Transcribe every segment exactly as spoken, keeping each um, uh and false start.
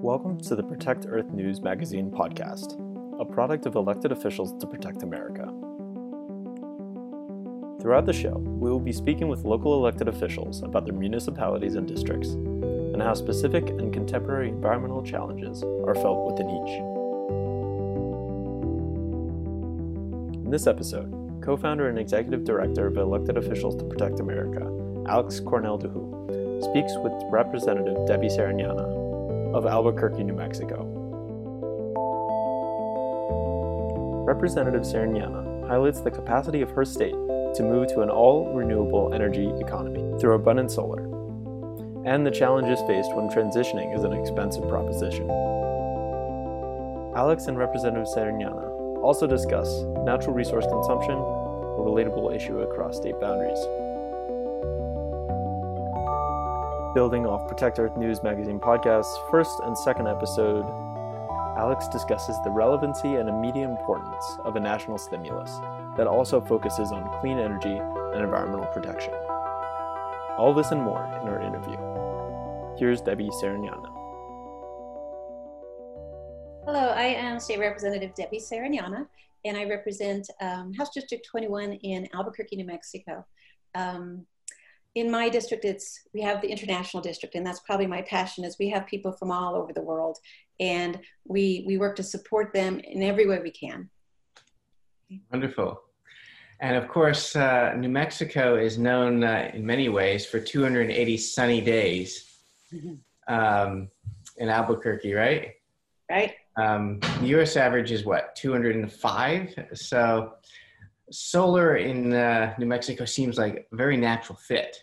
Welcome to the Protect Earth News Magazine podcast, a product of elected officials to protect America. Throughout the show, we will be speaking with local elected officials about their municipalities and districts, and how specific and contemporary environmental challenges are felt within each. In this episode, co-founder and executive director of Elected Officials to Protect America, Alex Cornell-Duhoux, speaks with Representative Debbie Sariñana of Albuquerque, New Mexico. Representative Sariñana highlights the capacity of her state to move to an all-renewable energy economy through abundant solar, and the challenges faced when transitioning is an expensive proposition. Alex and Representative Sariñana also discuss natural resource consumption, a relatable issue across state boundaries. Building off Protect Earth News Magazine podcast's first and second episode, Alex discusses the relevancy and immediate importance of a national stimulus that also focuses on clean energy and environmental protection. All this and more in our interview. Here's Debbie Sariñana. Hello, I am State Representative Debbie Sariñana, and I represent um, House District twenty-one in Albuquerque, New Mexico. Um, In my district, it's we have the international district, and that's probably my passion. Is we have people from all over the world, and we we work to support them in every way we can. Wonderful, and of course, uh, New Mexico is known uh, in many ways for two hundred eighty sunny days um, in Albuquerque, right? Right. Um, the U S average is what, two hundred five? So solar in uh, New Mexico seems like a very natural fit.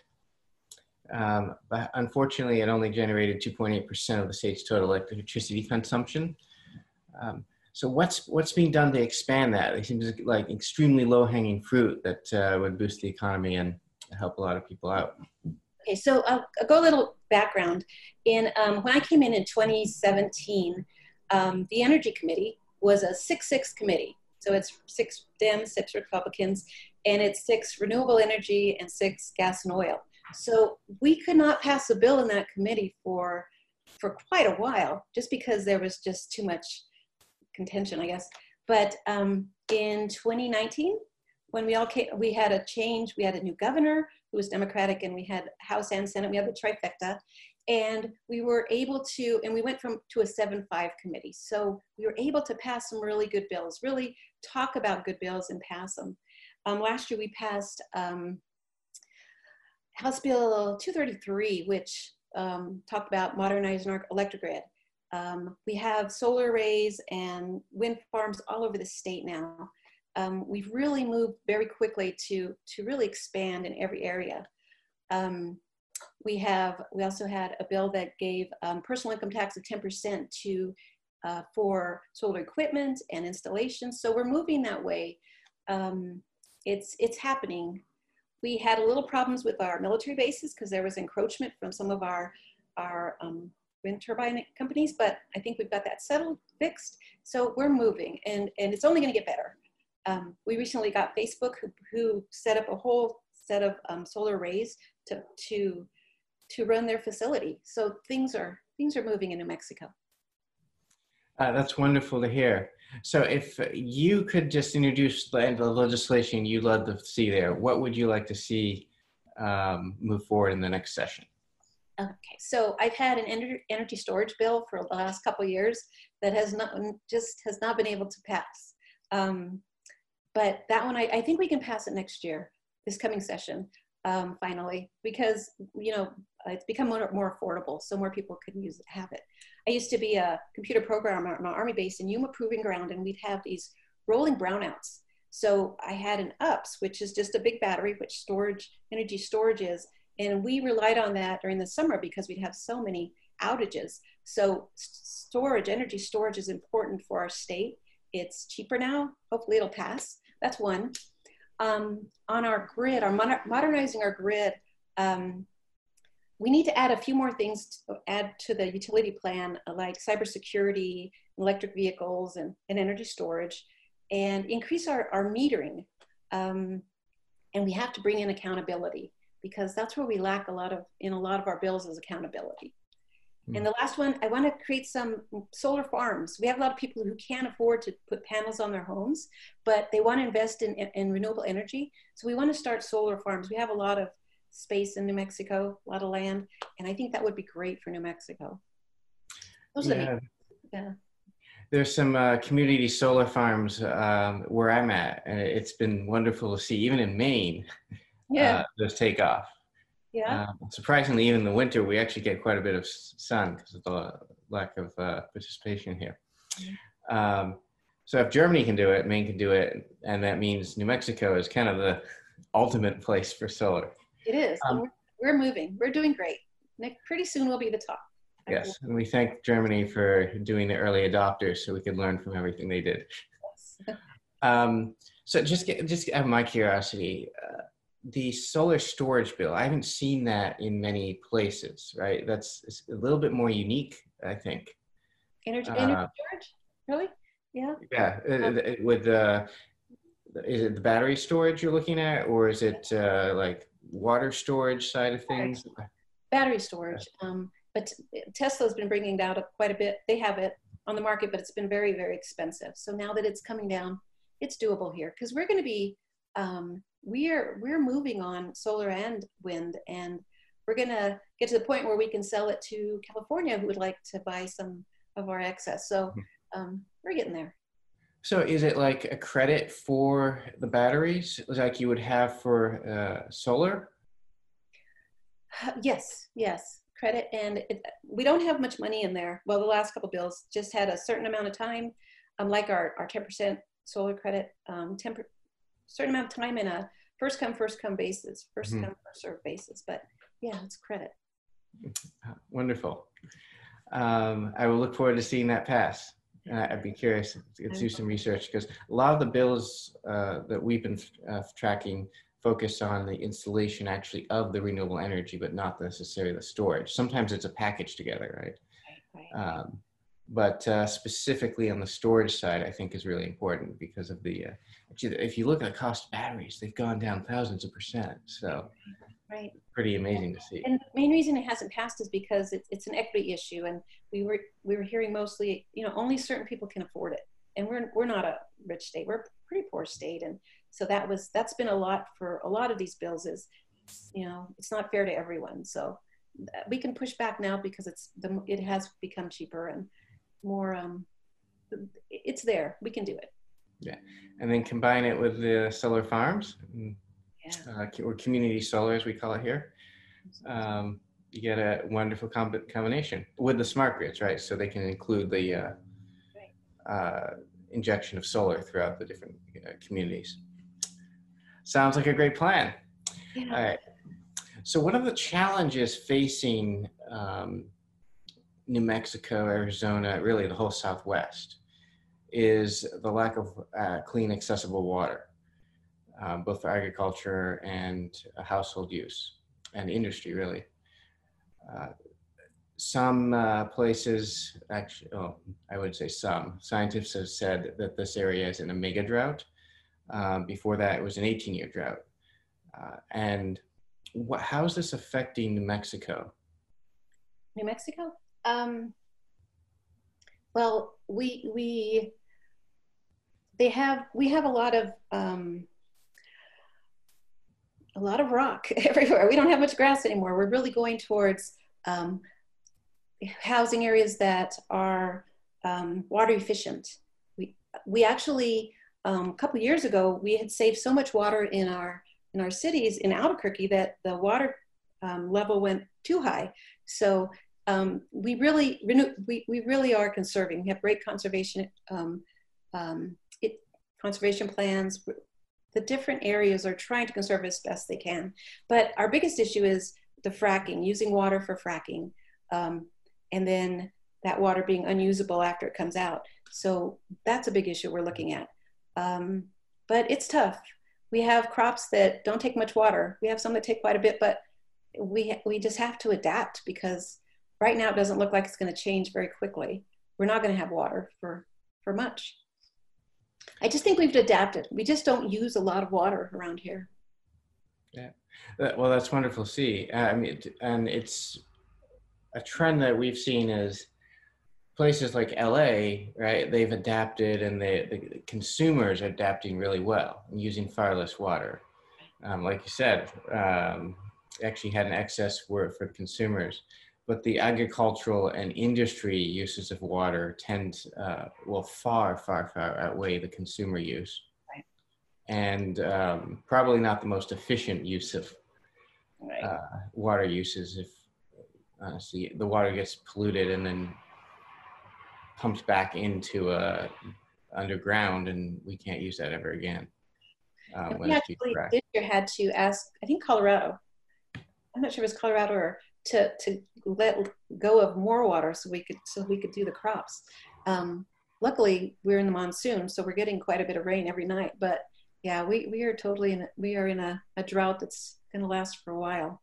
Um, but unfortunately, it only generated two point eight percent of the state's total electricity consumption. Um, so what's what's being done to expand that? It seems like extremely low-hanging fruit that uh, would boost the economy and help a lot of people out. Okay, so I'll, I'll go a little background. In um, when I came in in twenty seventeen, um, the Energy Committee was a six six committee. So it's six Dems, six Republicans, and it's six renewable energy and six gas and oil. So we could not pass a bill in that committee for for quite a while, just because there was just too much contention, I guess. But um, in twenty nineteen, when we all came, we had a change. We had a new governor who was Democratic, and we had House and Senate. We had the trifecta, and we were able to, and we went from to a seven five committee. So we were able to pass some really good bills, really talk about good bills and pass them. Um, last year we passed um, House Bill two thirty-three, which um, talked about modernizing our electric grid. Um, we have solar arrays and wind farms all over the state now. Um, we've really moved very quickly to, to really expand in every area. Um, we have, we also had a bill that gave um, personal income tax of ten percent to, uh, for solar equipment and installations. So we're moving that way. Um, it's, it's happening. We had a little problems with our military bases because there was encroachment from some of our, our um, wind turbine companies, but I think we've got that settled, fixed. So we're moving, and, and it's only gonna get better. Um, we recently got Facebook, who, who set up a whole set of um, solar arrays to, to, to run their facility. So things are, things are moving in New Mexico. Uh, that's wonderful to hear. So if you could just introduce the, the legislation you'd love to see there, what would you like to see um, move forward in the next session? Okay, so I've had an ener energy storage bill for the last couple of years that has not, just has not been able to pass. Um, but that one, I, I think we can pass it next year, this coming session, um, finally, because, you know, it's become more, more affordable, so more people can use it, have it. I used to be a computer programmer on an Army base in Yuma Proving Ground, and we'd have these rolling brownouts. So I had an U P S, which is just a big battery, which storage, energy storage is, and we relied on that during the summer because we'd have so many outages. So storage, energy storage is important for our state. It's cheaper now. Hopefully it'll pass. That's one. Um, on our grid, our moder modernizing our grid, um, we need to add a few more things to add to the utility plan, like cybersecurity, electric vehicles, and, and energy storage, and increase our, our metering. Um, and we have to bring in accountability, because that's where we lack a lot of, in a lot of our bills, is accountability. And the last one, I want to create some solar farms. We have a lot of people who can't afford to put panels on their homes, but they want to invest in, in, in renewable energy. So we want to start solar farms. We have a lot of space in New Mexico, a lot of land, and I think that would be great for New Mexico. Those yeah. are the, yeah. There's some uh, community solar farms um, where I'm at, and it's been wonderful to see, even in Maine, Yeah. uh, those take off. Yeah. Uh, surprisingly, even in the winter, we actually get quite a bit of sun because of the lack of uh, participation here. Mm-hmm. um, so if Germany can do it, Maine can do it, and that means New Mexico is kind of the ultimate place for solar. It is. Um, we're, we're moving. We're doing great. Nick, pretty soon we'll be the top. Yes, and we thank Germany for doing the early adopters so we could learn from everything they did. Yes. um, so just get, just out of my curiosity, uh, the solar storage bill, I haven't seen that in many places, right? That's it's a little bit more unique, I think. Energy, uh, energy storage? Really? Yeah. Yeah, Um, uh, with uh, is it the battery storage you're looking at, or is it uh, like water storage side of things? Battery storage. Um, but Tesla's been bringing down quite a bit. They have it on the market, but it's been very, very expensive. So now that it's coming down, it's doable here because we're going to be, um, we're, we're moving on solar and wind, and we're going to get to the point where we can sell it to California who would like to buy some of our excess. So um, we're getting there. So is it like a credit for the batteries like you would have for uh, solar? Yes, yes. Credit, and it, we don't have much money in there. Well, the last couple bills just had a certain amount of time, um, like our, our ten percent solar credit, um, ten per, certain amount of time in a first come, first come basis, first mm-hmm. come, first serve basis. But yeah, it's credit. Wonderful. Um, I will look forward to seeing that pass. Uh, I'd be curious to do some research because a lot of the bills uh, that we've been uh, tracking focus on the installation actually of the renewable energy, but not necessarily the storage. Sometimes it's a package together, right? Right, right. Um, but uh, specifically on the storage side, I think is really important because of the, uh, actually, if you look at the cost of batteries, they've gone down thousands of percent. So right. Pretty amazing to see. And the main reason it hasn't passed is because it's, it's an equity issue. And we were, we were hearing mostly, you know, only certain people can afford it. And we're, we're not a rich state, we're a pretty poor state. And so that was, that's been a lot for a lot of these bills is, you know, it's not fair to everyone. So we can push back now because it's, the, it has become cheaper and more, um, it's there, we can do it. Yeah. And then combine it with the solar farms, yeah. uh, or community solar as we call it here. Um, you get a wonderful com combination with the smart grids, right? So they can include the uh, right. uh, injection of solar throughout the different uh, communities. Sounds like a great plan. Yeah. All right. So one of the challenges facing um, New Mexico, Arizona, really the whole Southwest, is the lack of uh, clean, accessible water, uh, both for agriculture and uh, household use and industry, really. Uh, some uh, places, actually, oh, I would say some, scientists have said that this area is in a mega drought. Um, before that, it was an eighteen year drought. Uh, and what, how is this affecting New Mexico? New Mexico? Um, well, we, we, they have, we have a lot of, um, a lot of rock everywhere. We don't have much grass anymore. We're really going towards um, housing areas that are um, water efficient. We, we actually, um, a couple years ago, we had saved so much water in our, in our cities in Albuquerque that the water um, level went too high. So um, we really, we, we really are conserving. We have great conservation, um, um, it, conservation plans. The different areas are trying to conserve as best they can. But our biggest issue is the fracking, using water for fracking, um, and then that water being unusable after it comes out. So that's a big issue we're looking at. Um, but it's tough. We have crops that don't take much water. We have some that take quite a bit, but we, we just have to adapt because right now it doesn't look like it's going to change very quickly. We're not going to have water for, for much. I just think we've adapted. We just don't use a lot of water around here. Yeah, well, that's wonderful to see. Uh, I mean, and it's a trend that we've seen is places like L A, right? They've adapted, and they, the consumers are adapting really well and using far less water. Um, like you said, um, actually had an excess for, for consumers, but the agricultural and industry uses of water tend, uh, will far, far, far outweigh the consumer use. Right. And um, probably not the most efficient use of Right. uh, water uses. If honestly, the water gets polluted and then pumps back into uh, underground, and we can't use that ever again. Um, we actually this year had to ask, I think Colorado, I'm not sure if it was Colorado, or to, to let go of more water so we could, so we could do the crops. Um, luckily we're in the monsoon, so we're getting quite a bit of rain every night, but yeah, we, we are totally in, a, we are in a, a drought that's going to last for a while.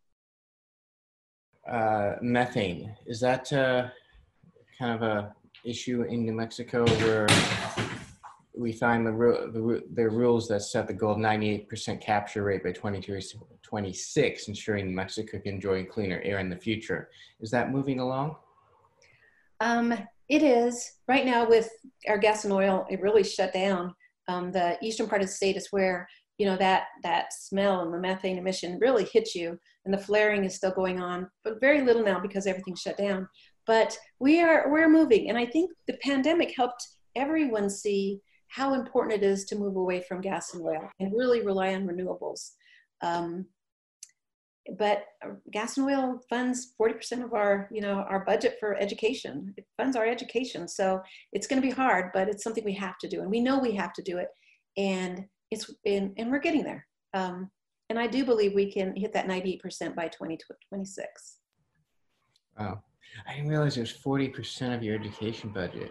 Uh, methane, is that uh, kind of a issue in New Mexico where we find the, the, the rules that set the goal of ninety-eight percent capture rate by twenty twenty-six, ensuring New Mexico can enjoy cleaner air in the future? Is that moving along? Um, it is. Right now with our gas and oil, it really shut down. Um, the eastern part of the state is where, you know, that, that smell and the methane emission really hits you, and the flaring is still going on, but very little now because everything's shut down. But we are, we're moving. And I think the pandemic helped everyone see how important it is to move away from gas and oil and really rely on renewables. Um, but gas and oil funds forty percent of our, you know, our budget for education. It funds our education. So it's going to be hard, but it's something we have to do. And we know we have to do it. And it's in, and we're getting there. Um, and I do believe we can hit that ninety-eight percent by twenty twenty-six. Wow. I didn't realize it was forty percent of your education budget.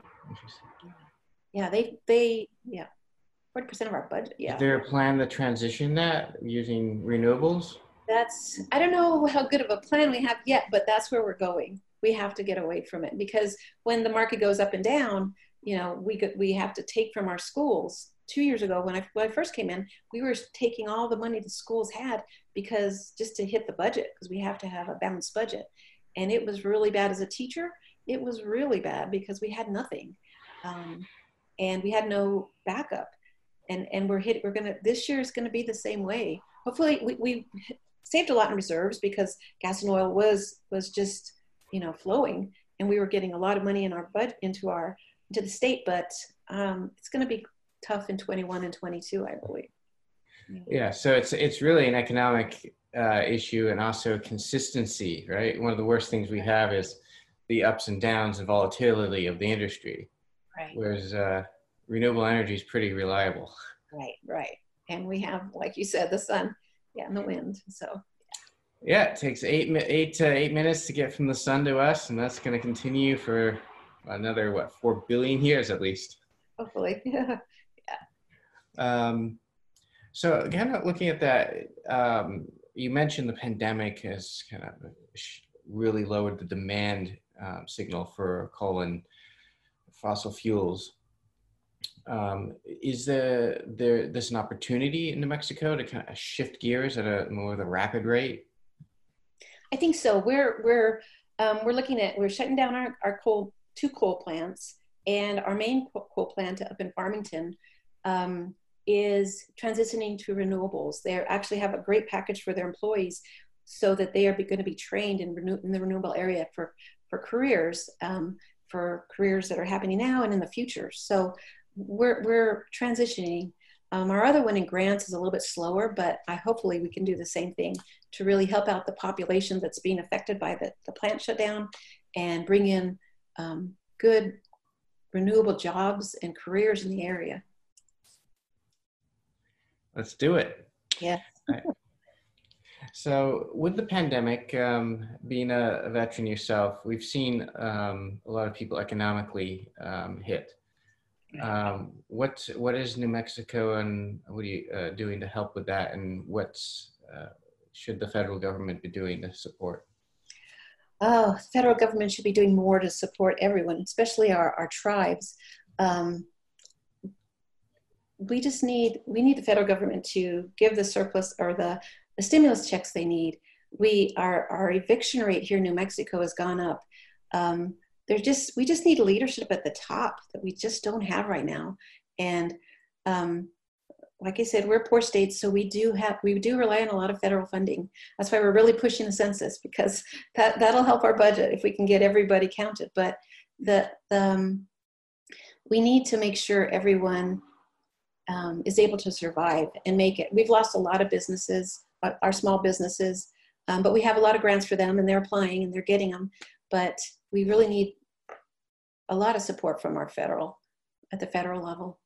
Yeah, they, they, yeah, forty percent of our budget, yeah. Is there a plan to transition that using renewables? That's, I don't know how good of a plan we have yet, but that's where we're going. We have to get away from it, because when the market goes up and down, you know, we could, we have to take from our schools. Two years ago, when I, when I first came in, we were taking all the money the schools had because just to hit the budget, because we have to have a balanced budget. And it was really bad as a teacher. It was really bad because we had nothing. Um, and we had no backup. And, and we're hit, we're gonna, this year is gonna be the same way. Hopefully we, we saved a lot in reserves because gas and oil was, was just, you know, flowing, and we were getting a lot of money in our budget into our, into the state, but um, it's gonna be tough in twenty-one and twenty-two, I believe. Yeah, so it's, it's really an economic uh, issue, and also consistency, right? One of the worst things we have is the ups and downs and volatility of the industry. Right. Whereas uh, renewable energy is pretty reliable. Right, right. And we have, like you said, the sun, yeah, and the wind. So yeah, it takes eight eight to eight minutes to get from the sun to us, and that's going to continue for another what four billion years at least. Hopefully, yeah. Um, so, kind of looking at that, um, you mentioned the pandemic has kind of really lowered the demand um, signal for coal and fossil fuels. Um, is there, there this an opportunity in New Mexico to kind of shift gears at a more of a rapid rate? I think so. We're we're um, we're looking at we're shutting down our, our coal two coal plants, and our main coal plant up in Farmington um, is transitioning to renewables. They actually have a great package for their employees, so that they are going to be trained in, renew, in the renewable area for for careers, um, for careers that are happening now and in the future. So we're we're transitioning. Um, our other one in grants is a little bit slower, but I hopefully we can do the same thing to really help out the population that's being affected by the, the plant shutdown, and bring in um, good renewable jobs and careers in the area. Let's do it. Yeah. Right. So with the pandemic, um, being a, a veteran yourself, we've seen um, a lot of people economically um, hit. Um, what what is New Mexico, and what are you uh, doing to help with that, and what's uh, should the federal government be doing to support? Oh, the federal government should be doing more to support everyone, especially our, our tribes. Um, we just need, we need the federal government to give the surplus or the, the stimulus checks they need. we our our eviction rate here in New Mexico has gone up. Um, they're just we just need leadership at the top that we just don't have right now. And um, like I said, we're a poor state, so we do have we do rely on a lot of federal funding. That's why we're really pushing the census, because that that'll help our budget if we can get everybody counted. But the, the um, we need to make sure everyone um, is able to survive and make it. We've lost a lot of businesses, our small businesses, um, but we have a lot of grants for them, and they're applying and they're getting them. But we really need a lot of support from our federal, at the federal level.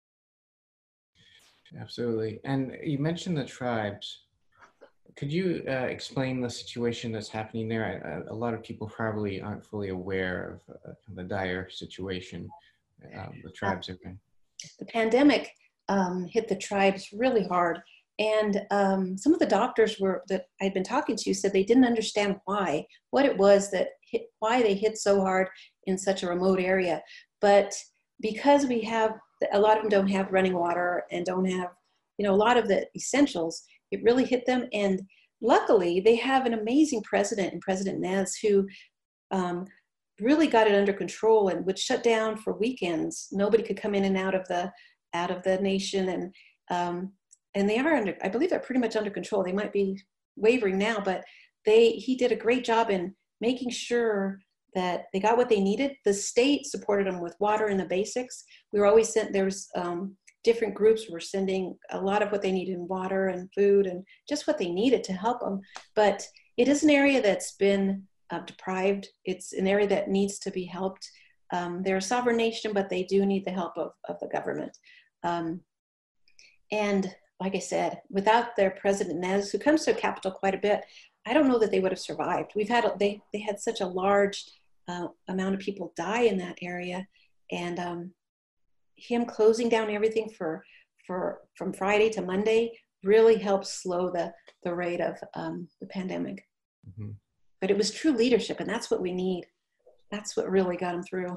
Absolutely. And you mentioned the tribes. Could you uh, explain the situation that's happening there? A, a lot of people probably aren't fully aware of uh, the dire situation um, the tribes are in. The pandemic um, hit the tribes really hard. And um, some of the doctors were that I'd been talking to said they didn't understand why, what it was that hit, why they hit so hard in such a remote area. But because we have, a lot of them don't have running water and don't have, you know, a lot of the essentials, it really hit them. And luckily they have an amazing president in President Nez who um, really got it under control and would shut down for weekends. Nobody could come in and out of the, out of the nation. And, um, and they are under, I believe they're pretty much under control. They might be wavering now, but they, he did a great job in making sure that they got what they needed. The state supported them with water and the basics. We were always sent, there was um, different groups were sending a lot of what they needed in water and food and just what they needed to help them. But it is an area that's been uh, deprived. It's an area that needs to be helped. Um, they're a sovereign nation, but they do need the help of, of the government. Um, and like I said, without their President Nez, who comes to the Capitol quite a bit, I don't know that they would have survived. We've had, they, they had such a large uh, amount of people die in that area. And um, him closing down everything for, for, from Friday to Monday really helped slow the, the rate of um, the pandemic. Mm-hmm. But it was true leadership, and that's what we need. That's what really got him through.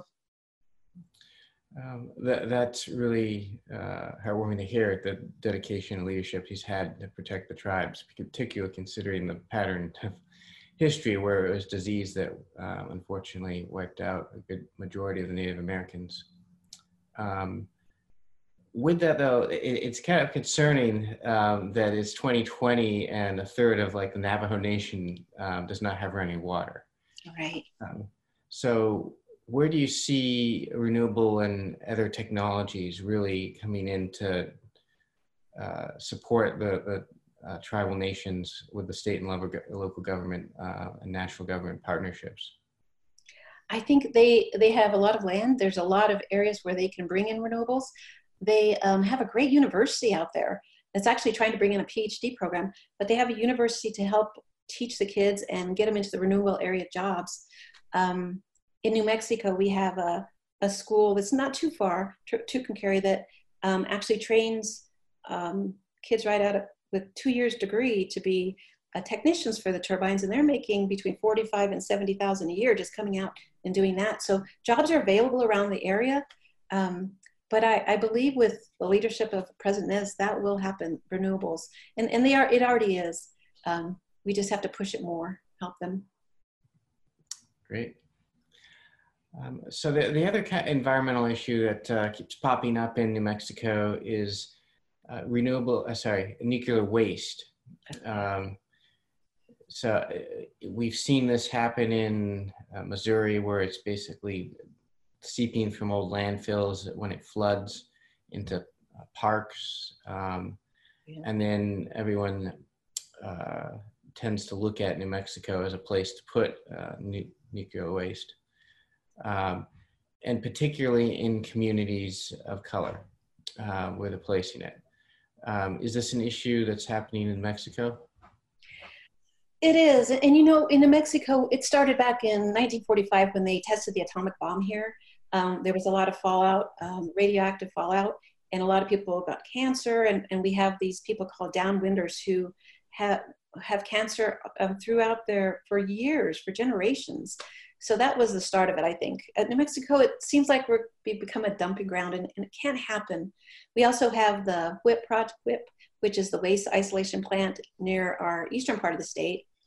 Um, that, that's really uh, heartwarming to hear, the dedication and leadership he's had to protect the tribes, particularly considering the pattern of history where it was disease that um, unfortunately wiped out a good majority of the Native Americans. Um, with that though, it, it's kind of concerning um, that it's twenty twenty and a third of like the Navajo Nation um, does not have running water. Right. Um, so where do you see renewable and other technologies really coming in to uh, support the, the uh, tribal nations with the state and local, local government uh, and national government partnerships? I think they, they have a lot of land. There's a lot of areas where they can bring in renewables. They um, have a great university out there that's actually trying to bring in a PhD program, but they have a university to help teach the kids and get them into the renewable area jobs. Um, In New Mexico, we have a, a school that's not too far, to Tucumcari, that um, actually trains um, kids right out of, with two years degree to be uh, technicians for the turbines, and they're making between forty-five and seventy thousand a year just coming out and doing that. So jobs are available around the area, um, but I, I believe with the leadership of President Nez, that will happen. Renewables, and and they are, it already is. Um, we just have to push it more, help them. Great. Um, so the, the other kind of environmental issue that uh, keeps popping up in New Mexico is uh, renewable, uh, sorry, nuclear waste. Um, so uh, we've seen this happen in uh, Missouri, where it's basically seeping from old landfills when it floods into uh, parks. Um, yeah. And then everyone uh, tends to look at New Mexico as a place to put uh, nu nuclear waste. Um, and particularly in communities of color, uh, where they're placing it. Um, is this an issue that's happening in Mexico? It is, and you know, in New Mexico, it started back in nineteen forty-five when they tested the atomic bomb here. Um, there was a lot of fallout, um, radioactive fallout, and a lot of people got cancer, and, and we have these people called downwinders who have, have cancer um, throughout their, for years, for generations. So that was the start of it, I think. At New Mexico, it seems like we're, we've become a dumping ground, and, and it can't happen. We also have the W I P project, W I P, which is the waste isolation plant near our eastern part of the state.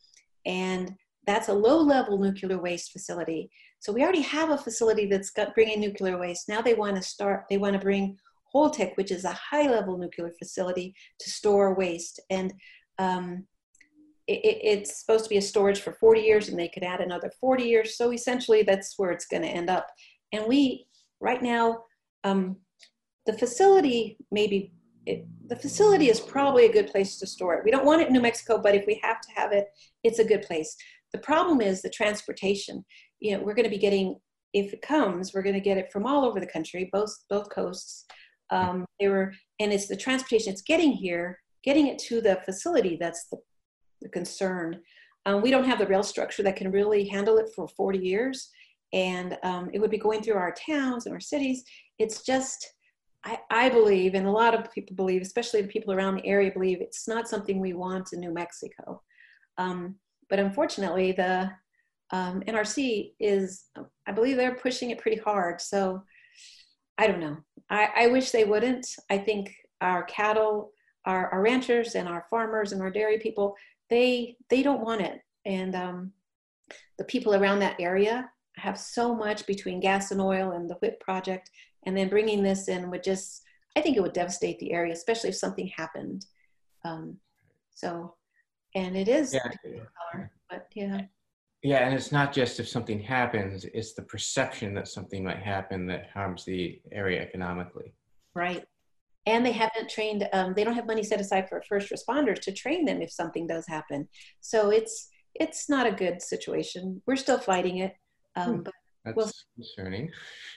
and that's a low-level nuclear waste facility. So we already have a facility that's got bringing nuclear waste. Now they want to start, they want to bring Holtec, which is a high-level nuclear facility, to store waste. And um, it, it's supposed to be a storage for forty years, and they could add another forty years. So essentially, that's where it's going to end up. And we, right now, um, the facility maybe, it, the facility is probably a good place to store it. We don't want it in New Mexico, but if we have to have it, it's a good place. The problem is the transportation. You know, we're going to be getting, if it comes, we're going to get it from all over the country, both both coasts. Um, they were, and it's the transportation. It's getting here, getting it to the facility. That's the, the concern. Um, we don't have the rail structure that can really handle it for forty years, and um, it would be going through our towns and our cities. It's just, I, I believe, and a lot of people believe, especially the people around the area believe, it's not something we want in New Mexico. Um, but unfortunately, the um, N R C is, I believe they're pushing it pretty hard. So I don't know. I, I wish they wouldn't. I think our cattle, our, our ranchers and our farmers and our dairy people, they they don't want it. And um, the people around that area have so much between gas and oil and the WHIP project, and then bringing this in would just, I think it would devastate the area, especially if something happened. Um, so, and it is, Yeah. color, but yeah. Yeah, and it's not just if something happens, it's the perception that something might happen that harms the area economically. Right. And they haven't trained, um, they don't have money set aside for first responders to train them if something does happen. So it's it's not a good situation. We're still fighting it. Um, but That's we'll... concerning.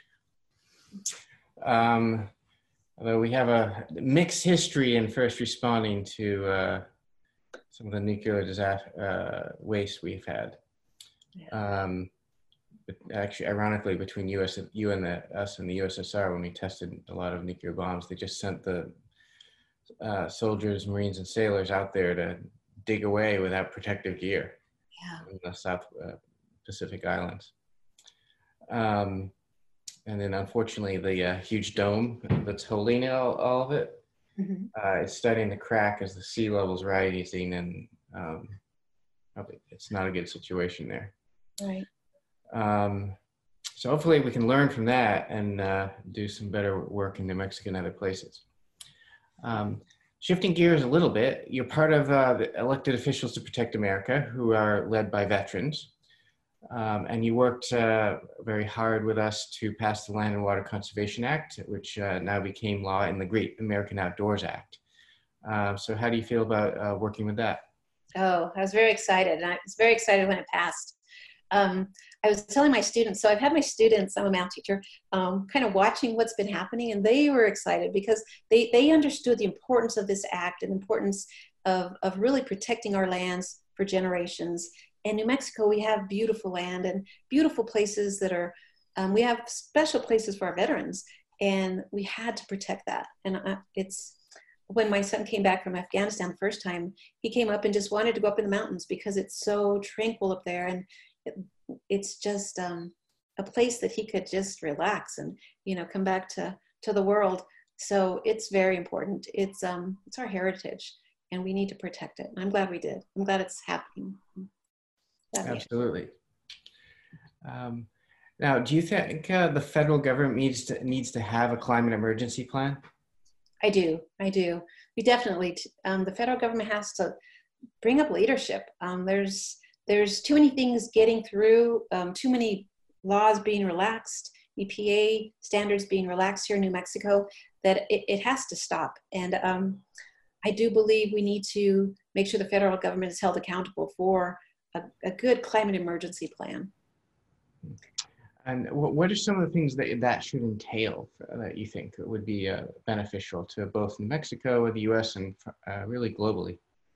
Um, although we have a mixed history in first responding to uh, some of the nuclear disaster uh, waste we've had. Yeah. Um, but actually, ironically, between U S you and the, us and the U S S R, when we tested a lot of nuclear bombs, they just sent the uh, soldiers, Marines, and sailors out there to dig away without protective gear. Yeah. In the South uh, Pacific Islands. Um, and then, unfortunately, the uh, huge dome that's holding all, all of it mm-hmm. uh, is starting to crack as the sea level's rising, and um, probably it's not a good situation there. Right. Um, so hopefully we can learn from that and uh, do some better work in New Mexico and other places. Um, shifting gears a little bit, you're part of uh, the elected officials to Protect America, who are led by veterans. Um, and you worked uh, very hard with us to pass the Land and Water Conservation Act, which uh, now became law in the Great American Outdoors Act. Uh, so how do you feel about uh, working with that? Oh, I was very excited. And I was very excited when it passed. Um, I was telling my students, so I've had my students, I'm a math teacher, um, kind of watching what's been happening, and they were excited because they, they understood the importance of this act and the importance of, of really protecting our lands for generations. In New Mexico, we have beautiful land and beautiful places that are, um, we have special places for our veterans, and we had to protect that. And I, it's, when my son came back from Afghanistan the first time, he came up and just wanted to go up in the mountains because it's so tranquil up there. And it, it's just um, a place that he could just relax and, you know, come back to, to the world. So it's very important. It's, um, it's our heritage, and we need to protect it. And I'm glad we did. I'm glad it's happening. Absolutely. Um, now, do you think uh, the federal government needs to, needs to have a climate emergency plan? I do. I do. We definitely, um, the federal government has to bring up leadership. Um, there's, there's too many things getting through, um, too many laws being relaxed, E P A standards being relaxed here in New Mexico, that it, it has to stop. And um, I do believe we need to make sure the federal government is held accountable for a, a good climate emergency plan. And what are some of the things that that should entail that you think would be uh, beneficial to both New Mexico and the U S and uh, really globally?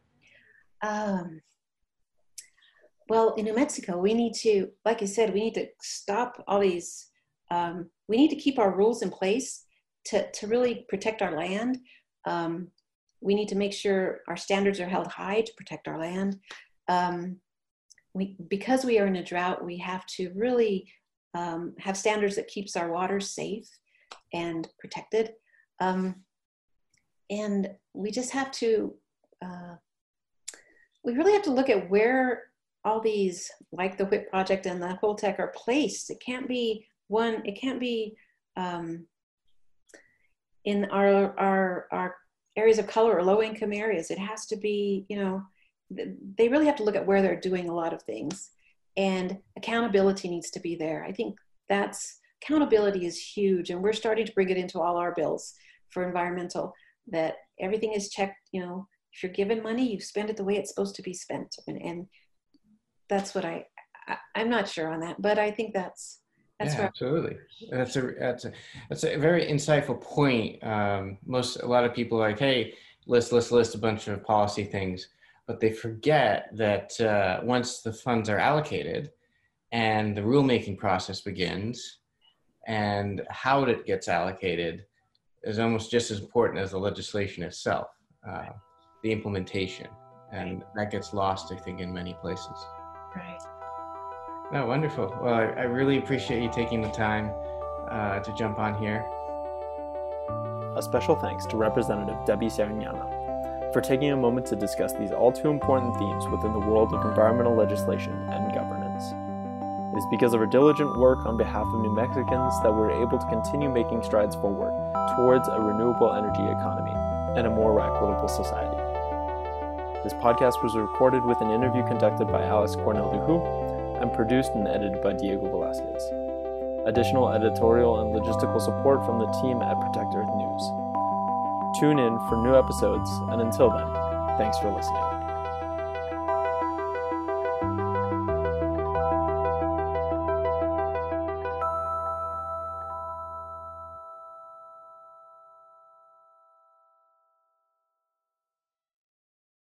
Um, well, in New Mexico, we need to, like I said, we need to stop all these, um, we need to keep our rules in place to, to really protect our land. Um, we need to make sure our standards are held high to protect our land. Um, we, because we are in a drought, we have to really Um, have standards that keeps our water safe and protected. Um, and we just have to, uh, we really have to look at where all these, like the WHIP project and the Holtec, are placed. It can't be one, it can't be um, in our, our, our areas of color or low income areas. It has to be, you know, they really have to look at where they're doing a lot of things, and accountability needs to be there. I think that's, accountability is huge, and we're starting to bring it into all our bills for environmental, that everything is checked. You know, if you're given money, you spend it the way it's supposed to be spent. And, and that's what I, I, I'm not sure on that, but I think that's, that's yeah, right. Absolutely. That's a, that's a, that's a very insightful point. Um, most, a lot of people are like, hey, list, list, list a bunch of policy things, but they forget that uh, once the funds are allocated and the rulemaking process begins, and how it gets allocated is almost just as important as the legislation itself, uh, the implementation. And that gets lost, I think, in many places. Right. Oh, wonderful. Well, I, I really appreciate you taking the time uh, to jump on here. A special thanks to Representative Debbie Sarignana for taking a moment to discuss these all too important themes within the world of environmental legislation and governance. It is because of her diligent work on behalf of New Mexicans that we're able to continue making strides forward towards a renewable energy economy and a more equitable society. This podcast was recorded with an interview conducted by Alex Cornell-Duhoux and produced and edited by Diego Velasquez. Additional editorial and logistical support from the team at Protect Earth News. Tune in for new episodes, and until then, thanks for listening.